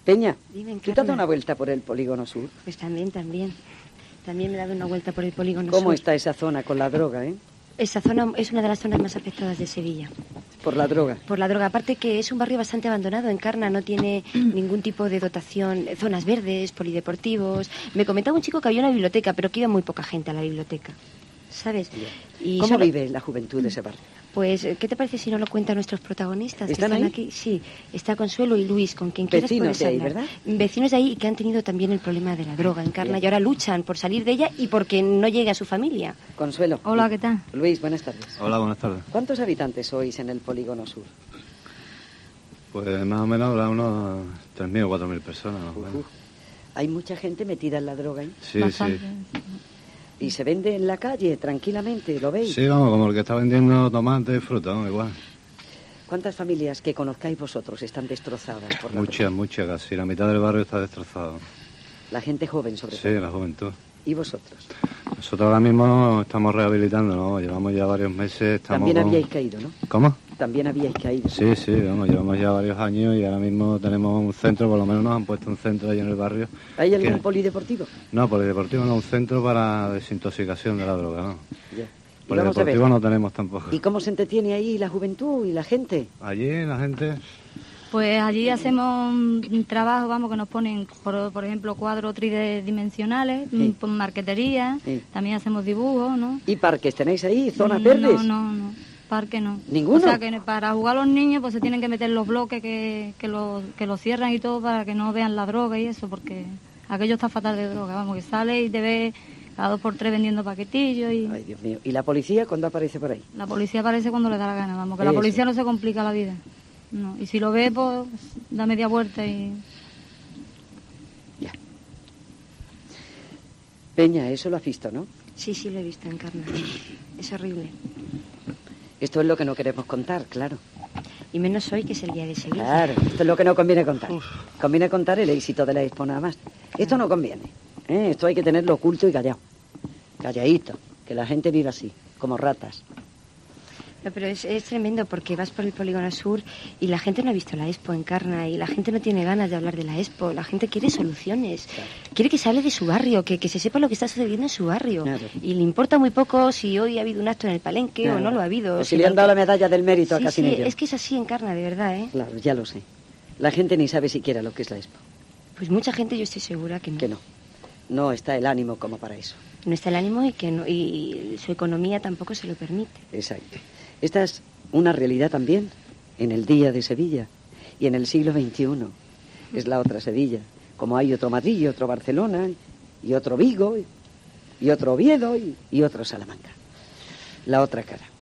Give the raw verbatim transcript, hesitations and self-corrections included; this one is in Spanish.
Peña, Dime, ¿tú te has dado una vuelta por el Polígono Sur? Pues también, también. También me he dado una vuelta por el Polígono ¿Cómo Sur. está esa zona con la droga, eh? Esa zona es una de las zonas más afectadas de Sevilla. Por la droga. Por la droga. Aparte que es un barrio bastante abandonado. Encarna no tiene ningún tipo de dotación. Zonas verdes, polideportivos. Me comentaba un chico que había una biblioteca, pero que iba muy poca gente a la biblioteca. ¿Sabes? Y ¿Cómo solo... vive la juventud de ese barrio? Pues, ¿qué te parece si no lo cuentan nuestros protagonistas? ¿Están, que están ahí? Aquí? Sí, está Consuelo y Luis, con quien quieras Vecinos puedes de ahí, hablar. ¿verdad? Vecinos de ahí y que han tenido también el problema de la droga, Encarna, Bien. y ahora luchan por salir de ella y porque no llegue a su familia. Consuelo. Hola, ¿qué tal? Luis, buenas tardes. Hola, buenas tardes. ¿Cuántos habitantes sois en el Polígono Sur? Pues más o menos habrá unos tres mil o cuatro mil personas. Más o menos. Uh, uh. ¿Hay mucha gente metida en la droga ahí? Sí, Bastante. sí. ¿Y se vende en la calle tranquilamente? ¿Lo veis? Sí, vamos, como el que está vendiendo tomate y fruta, vamos, igual. ¿Cuántas familias que conozcáis vosotros están destrozadas por la Muchas, droga? muchas, casi. La mitad del barrio está destrozado. La gente joven, sobre Sí, todo. la juventud. ¿Y vosotros? Nosotros ahora mismo estamos rehabilitando, ¿no? Llevamos ya varios meses. Estamos También con... habíais caído, ¿no? ¿Cómo? También habíais caído. Sí, sí, vamos, llevamos ya varios años y ahora mismo tenemos un centro, por lo menos nos han puesto un centro ahí en el barrio. ¿Hay algún que... polideportivo? No, polideportivo no, un centro para desintoxicación de la droga, ¿no? Ya. Y Polideportivo vamos a ver, no tenemos tampoco. ¿y cómo se entretiene ahí la juventud y la gente? Allí la gente... Pues allí hacemos un trabajo, vamos, que nos ponen, por, por ejemplo, cuadros tridimensionales, Sí. por marquetería, Sí. también hacemos dibujos, ¿no? ¿Y parques tenéis ahí? ¿Zonas Mm, verdes? No, no, no, parque no. ¿Ninguno? O sea, que para jugar los niños pues se tienen que meter los bloques que, que los que los cierran y todo para que no vean la droga y eso, porque aquello está fatal de droga, vamos, que sale y te ve cada dos por tres vendiendo paquetillos y Ay, Dios mío. ¿Y la policía cuándo aparece por ahí? la policía aparece cuando le da la gana, vamos, que la Eso. policía no se complica la vida. No, y si lo ve, pues da media vuelta y... Ya. Peña, eso lo has visto, ¿no? Sí, sí, lo he visto, Encarna. Es horrible. Esto es lo que no queremos contar, claro. Y menos hoy, que es el día de Sevilla. Claro, esto es lo que no conviene contar. Conviene contar el éxito de la Expo nada más. Esto no conviene. ¿eh? Esto hay que tenerlo oculto y callado. Calladito, que la gente viva así, como ratas. No, pero es, es tremendo porque vas por el Polígono Sur y la gente no ha visto la Expo, Encarna, y la gente no tiene ganas de hablar de la Expo. La gente quiere soluciones. Claro. Quiere que se hable de su barrio, que, que se sepa lo que está sucediendo en su barrio. Claro. Y le importa muy poco si hoy ha habido un acto en el Palenque Claro. o no lo ha habido. O si le han dado la medalla del mérito a Sí, sí, Casinello. es que es así, Encarna, de verdad, ¿eh? Claro, ya lo sé. La gente ni sabe siquiera lo que es la Expo. Pues mucha gente yo estoy segura que no. Que no. No está el ánimo como para eso. No está el ánimo y que no, y su economía tampoco se lo permite. Exacto. Esta es una realidad también en el día de Sevilla y en el siglo veintiuno. Es la otra Sevilla. Como hay otro Madrid y otro Barcelona y otro Vigo y, y otro Oviedo y, y otro Salamanca. La otra cara.